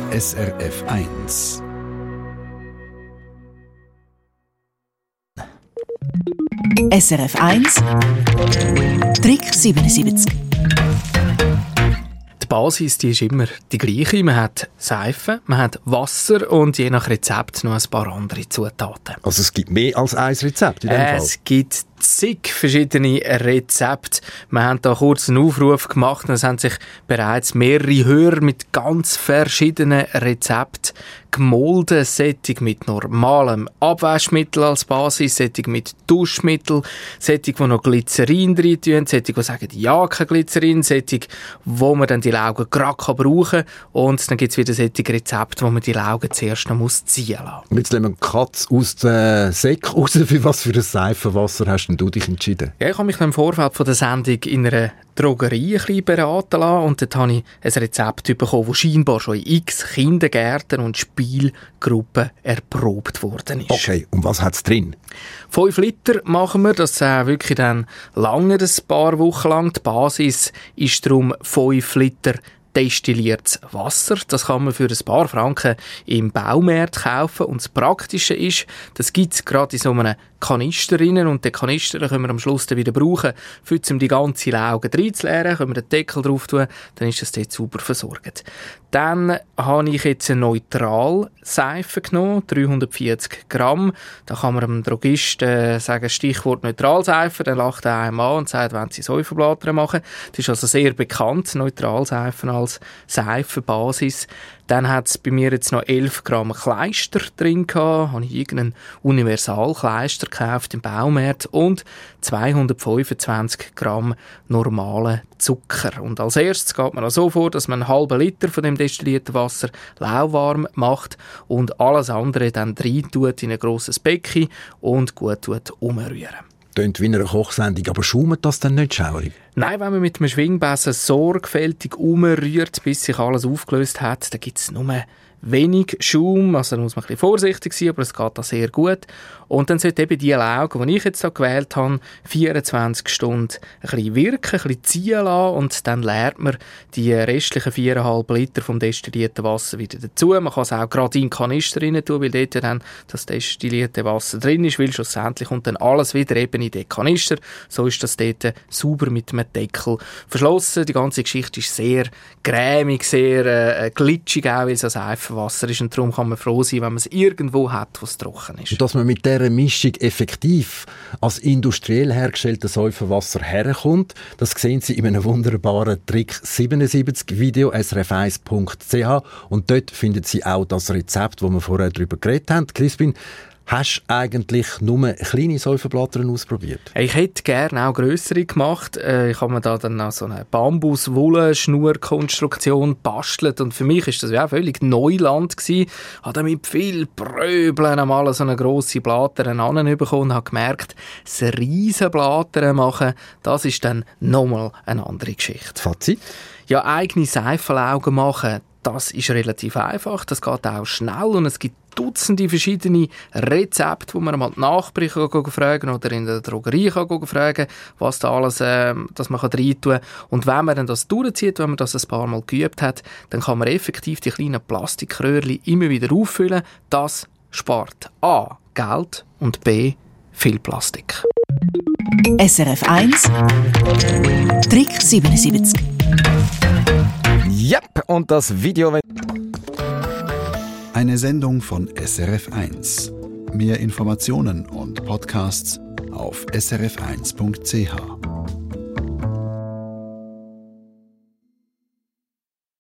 SRF 1. SRF 1 Trick 77. Die Basis die ist immer die gleiche. Man hat Seife, man hat Wasser und je nach Rezept noch ein paar andere Zutaten. Also es gibt mehr als ein Rezept in dem Fall? Es gibt zig verschiedene Rezepte. Wir haben da kurz einen Aufruf gemacht und es haben sich bereits mehrere Hörer mit ganz verschiedenen Rezepten gemolden. Sättig mit normalem Abwaschmittel als Basis, sättig mit Duschmittel, sättig, die noch Glycerin drin tun, sättig, die sagen, ja, kein Glycerin, sättig, wo man dann die Laugen gerade brauchen kann. Und dann gibt es wieder sättige Rezepte, wo man die Laugen zuerst noch ziehen lassen muss. Und jetzt lassen wir die Katze aus dem Säck raus. Für was für ein Seifenwasser hast denn du dich entschieden? Ja, ich habe mich im Vorfeld von der Sendung in einer Drogerie ein bisschen beraten lassen und dort habe ich ein Rezept bekommen, das scheinbar schon in x Kindergärten und Spielgruppen erprobt worden ist. Okay, und was hat es drin? 5 Liter machen wir, das wirklich dann lange, ein paar Wochen lang. Die Basis ist darum 5 Liter destilliertes Wasser. Das kann man für ein paar Franken im Baumarkt kaufen. Und das Praktische ist, das gibt es gerade in so einem Kanister rein und den Kanister können wir am Schluss dann wieder brauchen, um die ganze Lauge reinzuleeren. Können wir den Deckel drauf tun, dann ist das dort sauber versorgt. Dann habe ich jetzt eine Neutralseife genommen, 340 Gramm. Da kann man dem Drogisten sagen, Stichwort Neutralseife, dann lacht er einem an und sagt, wenn sie Säufenblätter machen. Das ist also sehr bekannt, Neutralseifen als Seifenbasis. Dann hat es bei mir jetzt noch 11 Gramm Kleister drin gehabt. Habe ich irgendeinen Universalkleister gekauft im Baumarkt und 225 Gramm normalen Zucker. Und als erstes geht man auch so vor, dass man einen halben Liter von dem destillierten Wasser lauwarm macht und alles andere dann rein tut in ein grosses Becken und gut umrühren. Tönt wie in einer Kochsendung, aber schaumt das dann nicht schaurig? Nein, wenn man mit einem Schwingbesen sorgfältig umrührt, bis sich alles aufgelöst hat, dann gibt es nur wenig Schaum, also da muss man ein bisschen vorsichtig sein, aber es geht da sehr gut. Und dann sollte eben die Lauge, die ich jetzt da gewählt habe, 24 Stunden ein bisschen wirken, ein bisschen ziehen lassen und dann leert man die restlichen 4,5 Liter vom destillierten Wasser wieder dazu. Man kann es auch gerade in den Kanister rein tun, weil dort ja dann das destillierte Wasser drin ist, weil schlussendlich kommt dann alles wieder eben in den Kanister. So ist das dort sauber mit einem Deckel verschlossen. Die ganze Geschichte ist sehr cremig, sehr glitschig auch, weil es ein Seifenwasser ist und darum kann man froh sein, wenn man es irgendwo hat, wo es trocken ist. Und dass man mit dieser Mischung effektiv als industriell hergestelltes Säufenwasser herkommt, das sehen Sie in einem wunderbaren Trick 77 Video srf1.ch und dort finden Sie auch das Rezept, wo wir vorher darüber geredet haben. Crispin, hast du eigentlich nur kleine Säufenblätter ausprobiert? Ich hätte gerne auch grössere gemacht. Ich habe mir da dann auch so eine Bambus-Wolle-Schnurkonstruktion gebastelt und für mich ist das ja auch völlig Neuland gewesen. Ich habe mit viel Pröbeln einmal so eine grosse Blatter bekommen und habe gemerkt, das riesen Blatter machen, das ist dann nochmal eine andere Geschichte. Fazit? Ja, eigene Seifenlaugen machen, das ist relativ einfach, das geht auch schnell und es gibt Dutzende verschiedene Rezepte, wo man mal die Nachbarn fragen oder in der Drogerie fragen, was da alles das man rein tun kann. Und wenn man dann das durchzieht, wenn man das ein paar Mal geübt hat, dann kann man effektiv die kleinen Plastikröhrchen immer wieder auffüllen. Das spart A. Geld und B. viel Plastik. SRF 1 Trick 77. Yep, und das Video... Eine Sendung von SRF 1. Mehr Informationen und Podcasts auf srf1.ch.